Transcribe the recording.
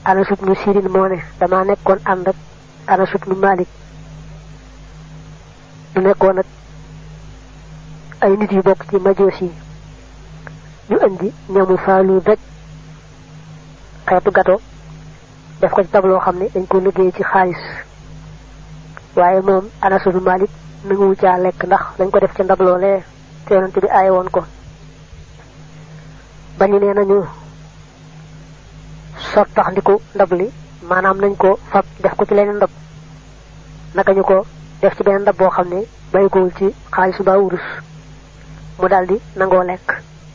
Anas ibn Sirin moo ne dama nekkoon ànd ak Anas ibn Malik ñu nekkoon ak ay nit yu bokk ci majoos yi ñu andi ñamu faalu daj xeetu gato def ko ci tablo xam ne dañ ko liggéey ci xaalis waaye moom Anas ibn Malik nanguwu caa lekk ndax dañ ko def ci ndab loolee te yonante bi aaye woon ko bañu nee nañu sottax ndiku ndab li maanaam nañ ko fab def ko ci leneen ndab naka ñu ko def ci beneen ndab boo xam ne bàyyikowul ci xaalis ba wurus mu daldi nangoo lekk